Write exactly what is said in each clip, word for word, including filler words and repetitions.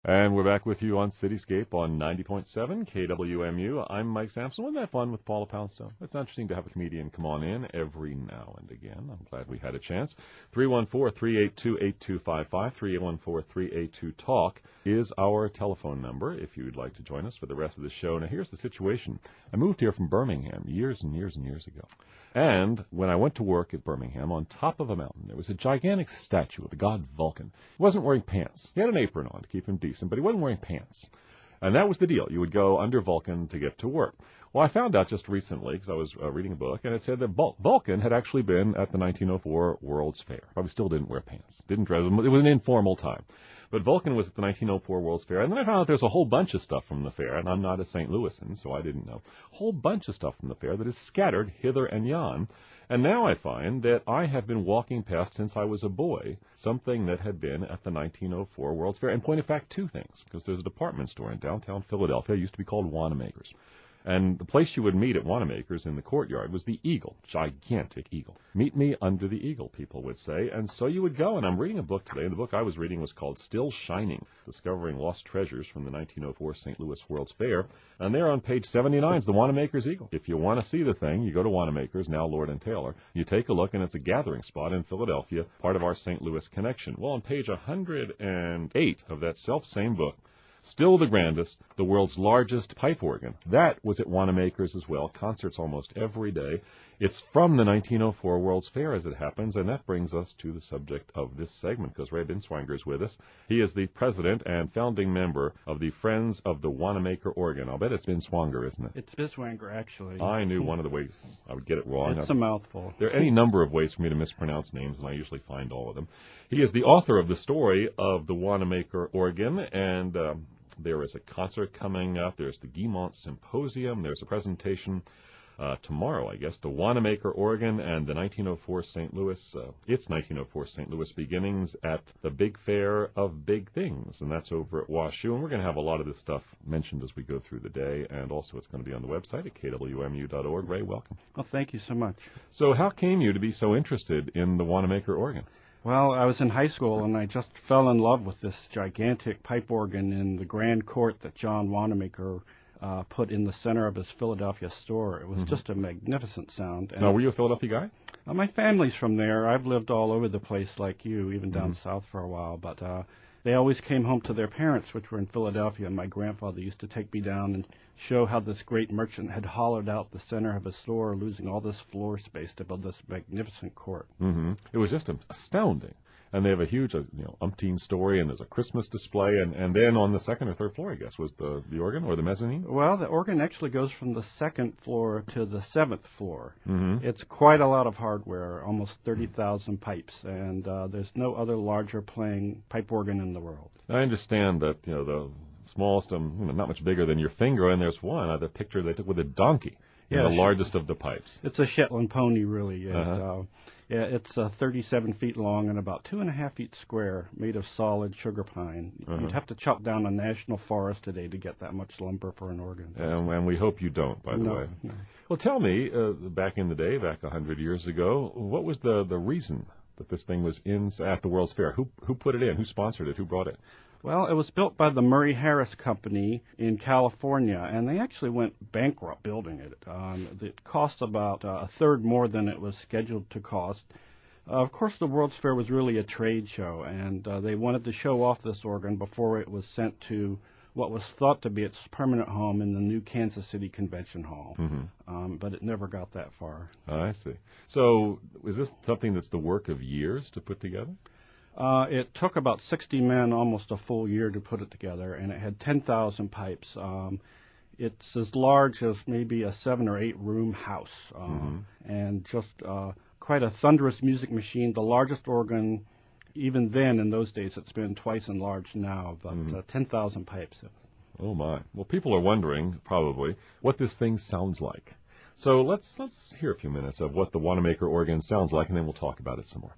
And we're back with you on Cityscape on ninety point seven K W M U. I'm Mike Sampson. Wasn't that fun with Paula Poundstone? It's interesting to have a comedian come on in every now and again. I'm glad we had a chance. three one four, three eight two, eight two five five, three one four, three eight two, TALK is our telephone number if you'd like to join us for the rest of the show. Now, here's the situation. I moved here from Birmingham years and years and years ago. And when I went to work at Birmingham, on top of a mountain, there was a gigantic statue of the god Vulcan. He wasn't wearing pants. He had an apron on to keep him decent, but he wasn't wearing pants. And that was the deal. You would go under Vulcan to get to work. Well, I found out just recently, because I was uh, reading a book, and it said that Vul- Vulcan had actually been at the nineteen oh four World's Fair. Probably still didn't wear pants. Didn't dress. It was an informal time. But Vulcan was at the nineteen oh four World's Fair, and then I found out there's a whole bunch of stuff from the fair, and I'm not a Saint Louisan, so I didn't know. A whole bunch of stuff from the fair that is scattered hither and yon. And now I find that I have been walking past, since I was a boy, something that had been at the nineteen oh four World's Fair. In point of fact, two things, because there's a department store in downtown Philadelphia. It used to be called Wanamaker's. And the place you would meet at Wanamaker's in the courtyard was the Eagle, gigantic Eagle. Meet me under the Eagle, people would say. And so you would go, and I'm reading a book today, and the book I was reading was called Still Shining, Discovering Lost Treasures from the nineteen oh four Saint Louis World's Fair. And there on page seventy-nine is the Wanamaker's Eagle. If you want to see the thing, you go to Wanamaker's, now Lord and Taylor. You take a look, and it's a gathering spot in Philadelphia, part of our Saint Louis connection. Well, on page one hundred eight of that self-same book, still the grandest, the world's largest pipe organ. That was at Wanamaker's as well. Concerts almost every day. It's from the nineteen oh four World's Fair, as it happens, and that brings us to the subject of this segment, because Ray Binswanger is with us. He is the president and founding member of the Friends of the Wanamaker Organ. I'll bet it's Binswanger, isn't it? It's Binswanger, actually. I knew one of the ways I would get it wrong. It's a mouthful. There are any number of ways for me to mispronounce names, and I usually find all of them. He is the author of the story of the Wanamaker Organ, and Um, there is a concert coming up. There's the Guimont Symposium. There's a presentation uh, tomorrow, I guess, the Wanamaker Organ and the nineteen oh four Saint Louis, uh, its nineteen oh four Saint Louis beginnings at the Big Fair of Big Things, and that's over at WashU. And we're going to have a lot of this stuff mentioned as we go through the day, and also it's going to be on the website at K W M U dot org. Ray, welcome. Well, thank you so much. So how came you to be so interested in the Wanamaker Organ? Well, I was in high school, and I just fell in love with this gigantic pipe organ in the grand court that John Wanamaker uh, put in the center of his Philadelphia store. It was mm-hmm. just a magnificent sound. And now, were you a Philadelphia guy? Uh, my family's from there. I've lived all over the place like you, even down mm-hmm. south for a while. But uh, they always came home to their parents, which were in Philadelphia, and my grandfather used to take me down and show how this great merchant had hollowed out the center of his store, losing all this floor space to build this magnificent court. Mm-hmm. It was just astounding. And they have a huge, you know, umpteen story, and there's a Christmas display, and, and then on the second or third floor, I guess, was the, the organ or the mezzanine? Well, the organ actually goes from the second floor to the seventh floor. Mm-hmm. It's quite a lot of hardware, almost thirty thousand pipes, and uh, there's no other larger playing pipe organ in the world. I understand that, you know, the smallest, um, you know, not much bigger than your finger, and there's one, uh, the picture they took with a donkey, yeah, the largest of the pipes. It's a Shetland pony, really. And, uh-huh. uh, yeah, it's uh, thirty-seven feet long and about two and a half feet square, made of solid sugar pine. Uh-huh. You'd have to chop down a national forest today to get that much lumber for an organ. And, and we hope you don't, by the no, way. No. Well, tell me, uh, back in the day, back a hundred years ago, what was the, the reason that this thing was in at the World's Fair? Who who put it in? Who sponsored it? Who brought it? Well, it was built by the Murray Harris Company in California, and they actually went bankrupt building it. Um, it cost about uh, a third more than it was scheduled to cost. Uh, of course, the World's Fair was really a trade show, and uh, they wanted to show off this organ before it was sent to what was thought to be its permanent home in the new Kansas City Convention Hall. Mm-hmm. Um, but it never got that far. Oh, I see. So is this something that's the work of years to put together? Uh, it took about sixty men almost a full year to put it together, and it had ten thousand pipes. Um, it's as large as maybe a seven or eight room house, um, mm-hmm. and just uh, quite a thunderous music machine, the largest organ. Even then, in those days, it's been twice as large now, but mm-hmm. uh, ten thousand pipes. Oh, my. Well, people are wondering, probably, what this thing sounds like. So let's let's hear a few minutes of what the Wanamaker organ sounds like, and then we'll talk about it some more.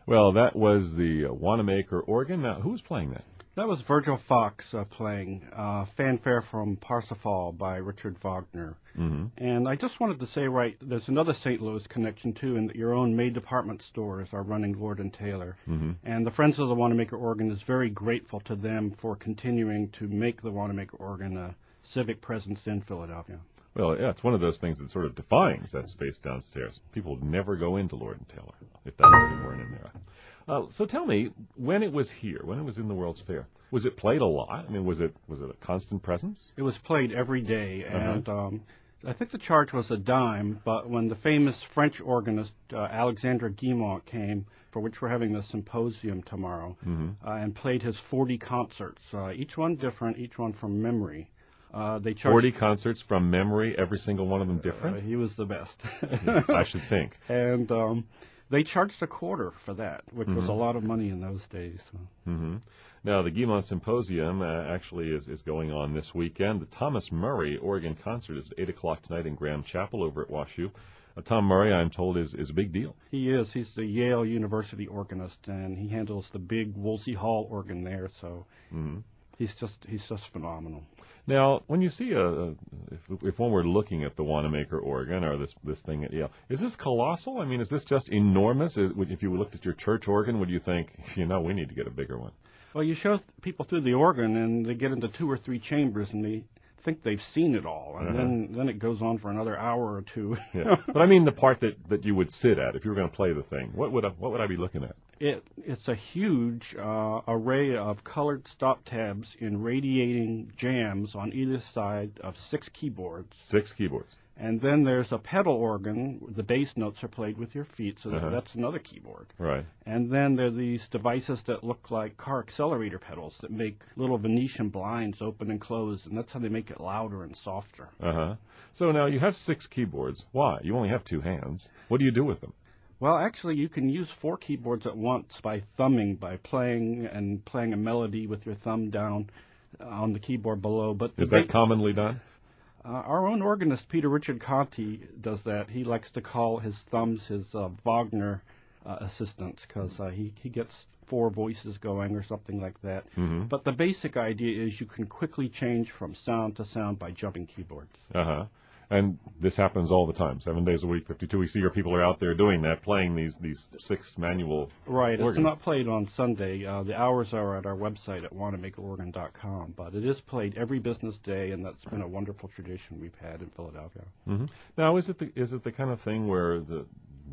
Well, that was the uh, Wanamaker organ. Now, who was playing that? That was Virgil Fox uh, playing uh, Fanfare from Parsifal by Richard Wagner. Mm-hmm. And I just wanted to say, right, there's another Saint Louis connection, too, in that your own May department stores are running Lord and Taylor. Mm-hmm. And the Friends of the Wanamaker organ is very grateful to them for continuing to make the Wanamaker organ a civic presence in Philadelphia. Well, yeah, it's one of those things that sort of defines that space downstairs. People would never go into Lord and Taylor if that organ weren't in there. Uh, so tell me, when it was here, when it was in the World's Fair, was it played a lot? I mean, was it was it a constant presence? It was played every day, Uh-huh. and um, I think the charge was a dime, but when the famous French organist uh, Alexandre Guillemot came, for which we're having the symposium tomorrow, Mm-hmm. uh, and played his forty concerts, uh, each one different, each one from memory. Uh, they charged, forty concerts from memory, every single one of them different? Uh, he was the best. I should think. And um, they charged a quarter for that, which was a lot of money in those days. So. Mm-hmm. Now, the Guillemot Symposium uh, actually is, is going on this weekend. The Thomas Murray organ concert is at eight o'clock tonight in Graham Chapel over at WashU. Uh, Tom Murray, I'm told, is, is a big deal. He is. He's the Yale University organist, and he handles the big Wolsey Hall organ there, so Mm-hmm. he's just he's just phenomenal. Now, when you see a, a if, if one were looking at the Wanamaker organ or this this thing at Yale, is this colossal? I mean, is this just enormous? Is, if you looked at your church organ, would you think, you know, we need to get a bigger one? Well, you show th- people through the organ, and they get into two or three chambers, and they think they've seen it all, and Uh-huh. then then it goes on for another hour or two. Yeah. But I mean the part that, that you would sit at if you were going to play the thing. What would I, what would I be looking at? It it's a huge uh, array of colored stop tabs in radiating jambs on either side of six keyboards. Six keyboards. And then there's a pedal organ. The bass notes are played with your feet, so that, Uh-huh. that's another keyboard. Right. And then there are these devices that look like car accelerator pedals that make little Venetian blinds open and close, and that's how they make it louder and softer. Uh-huh. So now you have six keyboards. Why? You only have two hands. What do you do with them? Well, actually, you can use four keyboards at once by thumbing, by playing and playing a melody with your thumb down on the keyboard below. But Is the that ba- commonly done? Uh, our own organist, Peter Richard Conti, does that. He likes to call his thumbs his uh, Wagner uh, assistants because uh, he, he gets four voices going or something like that. Mm-hmm. But the basic idea is you can quickly change from sound to sound by jumping keyboards. Uh-huh. And this happens all the time, seven days a week, fifty-two weeks a year. People are out there doing that, playing these, these six manual Right. organs. It's not played on Sunday. Uh, the hours are at our website at wanamaker organ dot com. But it is played every business day, and that's been a wonderful tradition we've had in Philadelphia. Mm-hmm. Now, is it the is it the kind of thing where the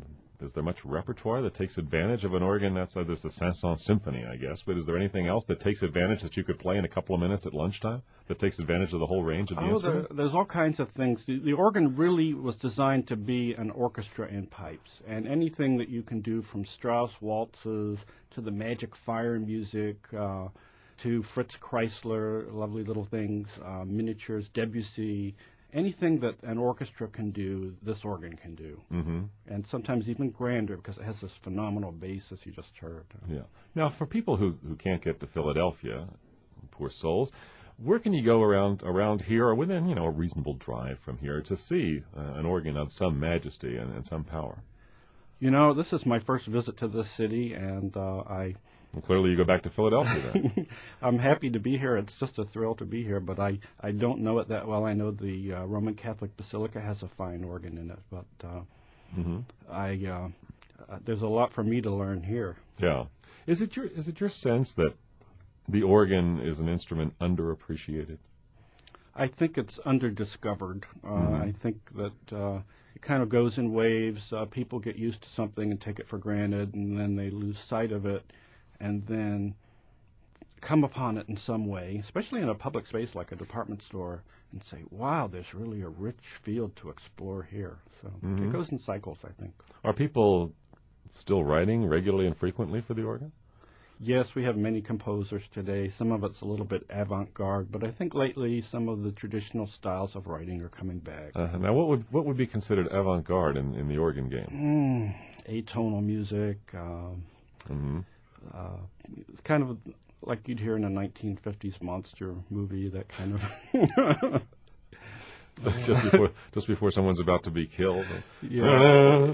is there much repertoire that takes advantage of an organ? That's uh, there's the Saint-Saëns Symphony, I guess. But is there anything else that takes advantage that you could play in a couple of minutes at lunchtime that takes advantage of the whole range of the Oh, instrument? there, there's all kinds of things. The, the organ really was designed to be an orchestra in pipes, and anything that you can do from Strauss waltzes to the Magic Fire music uh, to Fritz Kreisler, lovely little things, uh, miniatures, Debussy. Anything that an orchestra can do, this organ can do. Mm-hmm. And sometimes even grander because it has this phenomenal bass, as you just heard. Yeah. Now, for people who, who can't get to Philadelphia, poor souls, where can you go around around here or within, you know, a reasonable drive from here to see uh, an organ of some majesty and, and some power? You know, this is my first visit to this city, and uh, I... Well, clearly you go back to Philadelphia then. I'm happy to be here. It's just a thrill to be here, but I, I don't know it that well. I know the uh, Roman Catholic Basilica has a fine organ in it, but uh, Mm-hmm. I uh, uh, there's a lot for me to learn here. Yeah. Is it your is it your sense that the organ is an instrument underappreciated? I think it's underdiscovered. Uh, Mhm. I think that uh, it kind of goes in waves. Uh, people get used to something and take it for granted, and then they lose sight of it, and then come upon it in some way, especially in a public space like a department store, and say, wow, there's really a rich field to explore here. So Mhm. it goes in cycles, I think. Are people still writing regularly and frequently for the organ? Yes, we have many composers today. Some of it's a little bit avant-garde, but I think lately some of the traditional styles of writing are coming back. Uh, now, what would what would be considered avant-garde in, in the organ game? Mm, atonal music. Um, Mm-hmm. uh, it's kind of like you'd hear in a nineteen fifties monster movie, that kind of... just before just before someone's about to be killed. Yeah.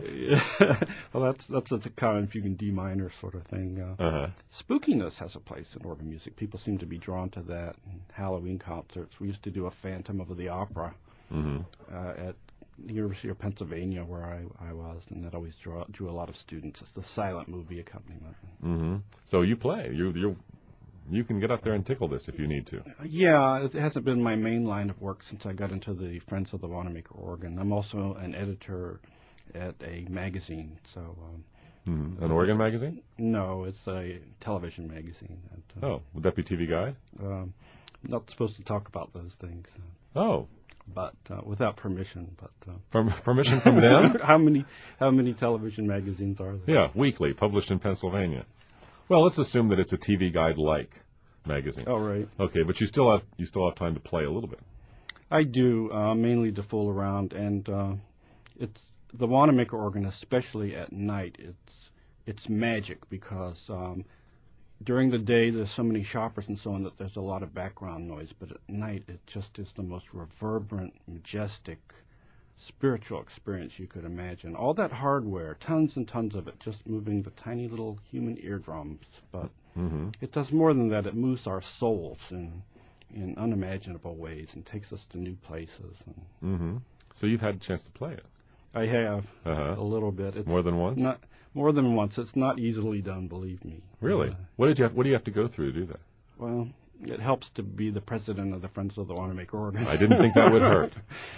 Well, that's that's a kind of fugue D minor sort of thing. Uh, Uh-huh. Spookiness has a place in organ music. People seem to be drawn to that. In Halloween concerts, we used to do a Phantom of the Opera Mm-hmm. uh, at the University of Pennsylvania, where I, I was, and that always drew, drew a lot of students. It's the silent movie accompaniment. Mm-hmm. So you play. You you you can get up there and tickle this if you need to. Yeah, it hasn't been my main line of work since I got into the Friends of the Wanamaker organ. I'm also an editor at a magazine, so um, Mm-hmm. An organ magazine? no, it's a television magazine. And, uh, Oh, would that be T V Guide? um, not supposed to talk about those things, uh, Oh, but uh, without permission. But uh, from permission from them? how many how many television magazines are there? Yeah, weekly, published in Pennsylvania. Well, let's assume that it's a T V Guide-like magazine. Oh, right. Okay, but you still have you still have time to play a little bit. I do, uh, mainly to fool around, and uh, it's the Wanamaker organ, especially at night. It's it's magic because um, during the day there's so many shoppers and so on that there's a lot of background noise, but at night it just is the most reverberant, majestic, spiritual experience you could imagine. All that hardware, tons and tons of it, just moving the tiny little human eardrums, but Mm-hmm. it does more than that. It moves our souls in in unimaginable ways and takes us to new places. And Mm-hmm. So you've had a chance to play it. I have Uh-huh. a little bit. It's More than once? Not more than once. It's not easily done, believe me. Really? Uh, What did you have, what do you have to go through to do that? well, it helps to be the president of the Friends of the Wanamaker organ. I didn't think that would hurt.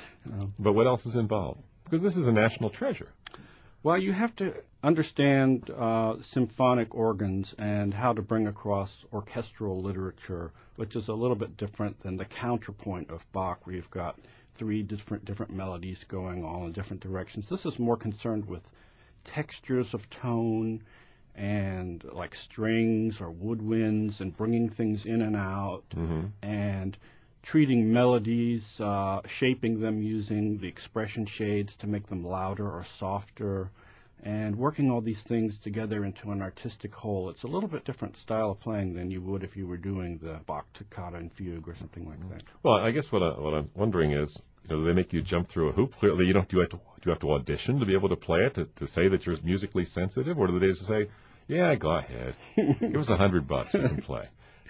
But what else is involved? Because this is a national treasure. Well, you have to understand uh, symphonic organs and how to bring across orchestral literature, which is a little bit different than the counterpoint of Bach, where you've got three different different melodies going all in different directions. This is more concerned with textures of tone and like strings or woodwinds and bringing things in and out Mm-hmm. and treating melodies, uh, shaping them using the expression shades to make them louder or softer, and working all these things together into an artistic whole. It's a little bit different style of playing than you would if you were doing the Bach toccata and fugue or something like that. Well, I guess what, I, what I'm wondering is, you know, do they make you jump through a hoop? Clearly, you don't. Do you have to, do you have to audition to be able to play it, to, to say that you're musically sensitive? Or do they just say, yeah, go ahead. Give us a hundred bucks, you can play.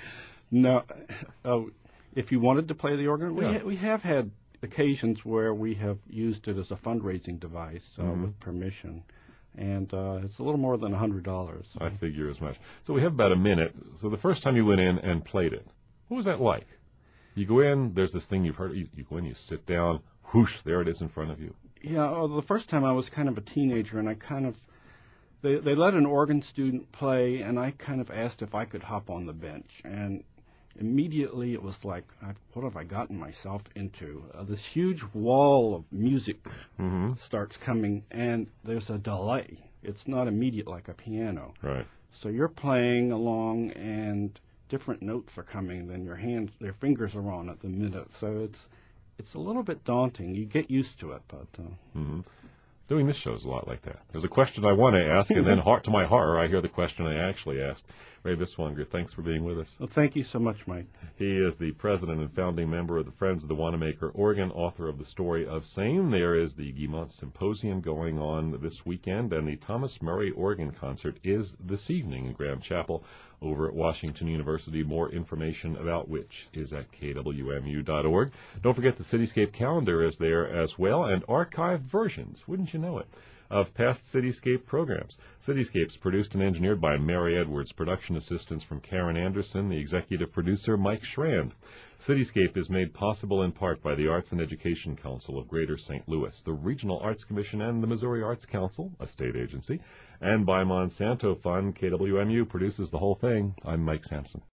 No, oh, if you wanted to play the organ, we, Yeah. ha- we have had occasions where we have used it as a fundraising device uh, Mhm. with permission, and uh, it's a little more than a hundred dollars. I figure as much. So we have about a minute. So the first time you went in and played it, what was that like? You go in, there's this thing you've heard. You, you go in, you sit down, whoosh, there it is in front of you. Yeah, well, the first time I was kind of a teenager, and I kind of they they let an organ student play, and I kind of asked if I could hop on the bench, and immediately it was like, I, what have I gotten myself into? Uh, this huge wall of music Mm-hmm. starts coming, and there's a delay. It's not immediate like a piano. Right. So you're playing along, and different notes are coming than your hands, their fingers are on at the minute. So it's it's a little bit daunting. You get used to it, but uh, Mm-hmm. Doing this show is a lot like that. There's a question I want to ask, and then heart to my horror, I hear the question I actually asked. Ray Biswanger, thanks for being with us. well, thank you so much, Mike. He is the president and founding member of the Friends of the Wanamaker organ, author of The Story of Same. There is the Guimont Symposium going on this weekend, and the Thomas Murray Organ Concert is this evening in Graham Chapel over at Washington University. More information about which is at K W M U dot org. Don't forget the Cityscape calendar is there as well, and archived versions, wouldn't you know it, of past Cityscape programs. Cityscape's produced and engineered by Mary Edwards. Production assistance from Karen Anderson, the executive producer Mike Schrand. Cityscape is made possible in part by the Arts and Education Council of Greater Saint Louis, the Regional Arts Commission, and the Missouri Arts Council, a state agency, and by Monsanto Fund. K W M U produces the whole thing. I'm Mike Sampson.